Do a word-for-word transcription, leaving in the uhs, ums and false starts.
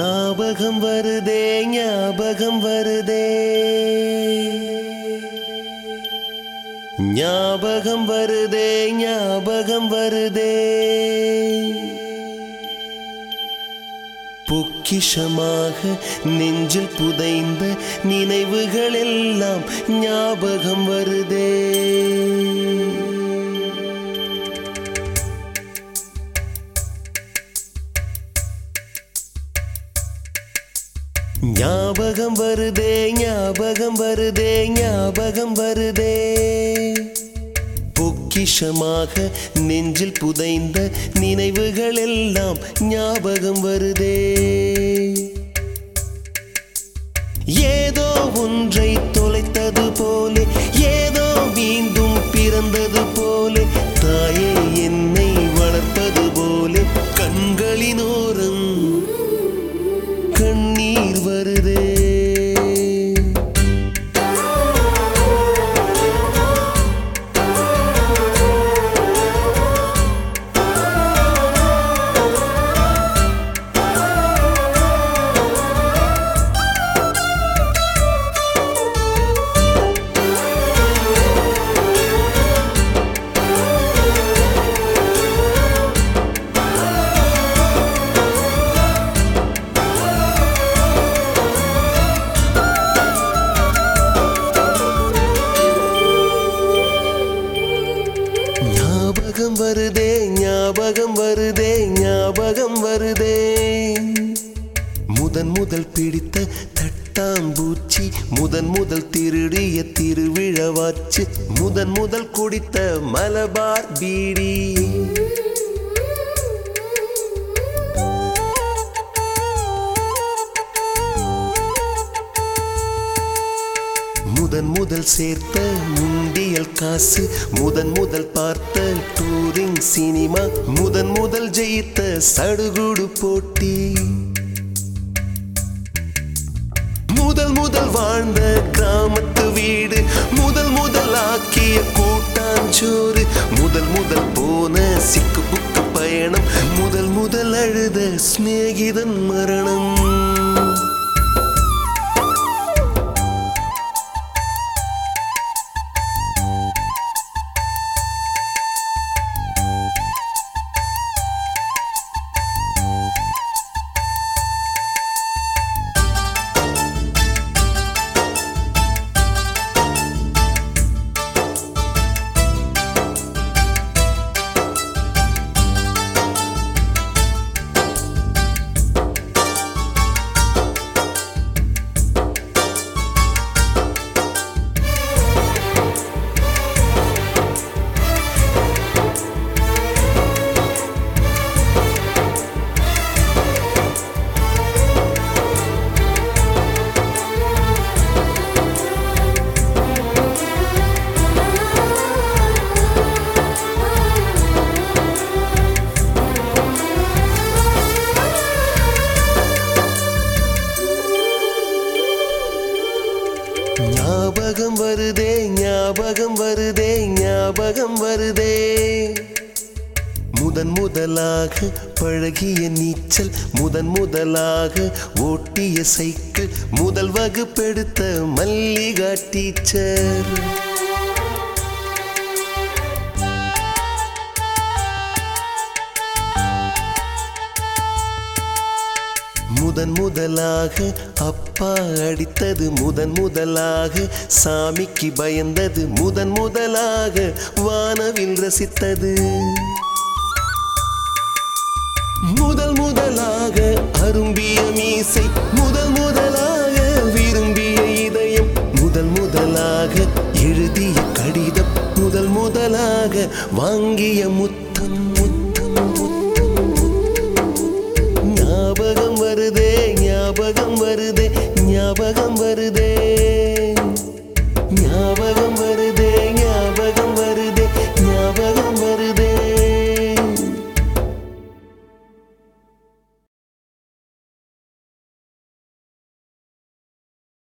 ஞாபகம் வருதே ஞாபகம் வருதே ஞாபகம் வருதே ஞாபகம் வருதே பொக்கிஷமாக நெஞ்சில் புதைந்த நினைவுகள் எல்லாம் ஞாபகம் வருதே ஞாபகம் வருதே ஞாபகம் வருதே ஞாபகம் வருதே பொக்கிஷமாக நெஞ்சில் புதைந்த நினைவுகள் எல்லாம் ஞாபகம் வருதே ஏதோ ஒன்றை தொலைத்தது போலே ஏதோ மீண்டும் பிறந்தது போலே தாயே என்னை வளர்ப்பது போலே கண்களினோரம் கண்ணீர் வருதே ஞாபகம் வருதே ஞாபகம் வருதே ஞாபகம் வருதே முதன் முதல் பிடித்த தட்டாம்பூச்சி முதன் முதல் திருடிய திருவிழவாச்சு முதன் முதல் குடித்த மலபார் பீடி முதன் முதல் சேர்த்த முண்டியல் காசு முதன் முதல் பார்த்த டூரிங் சினிமா முதன் முதல் ஜெயித்த சடுகுடு போட்டி முதல் முதல் வாழ்ந்த கிராமத்து வீடு முதல் முதல் ஆக்கிய கூட்டாஞ்சோறு முதல் முதல் போன சிக்கு புக்கு பயணம் முதல் முதல் அழுத சிநேகிதன் மரணம் ஞாபகம் வருதே ஞாபகம் வருதே ஞாபகம் வருதே முதன் முதலாக பழகிய நீச்சல் முதன் முதலாக ஓட்டிய சைக்கிள் முதல் வகுப்பெடுத்த மல்லிகா டீச்சர் முதன் முதலாக அப்பா அடித்தது முதன் முதலாக சாமிக்கு பயந்தது முதன் முதலாக வானவில் ரசித்தது முதல் முதலாக அரும்பிய மீசை முதல் முதலாக விரும்பிய இதயம் முதல் முதலாக எழுதிய கடிதம் முதல் முதலாக வாங்கிய முத்தம் முத்தம் முத்தம் ஞாபகம் வருதே ஞாபகம் வருதே ஞாபகம்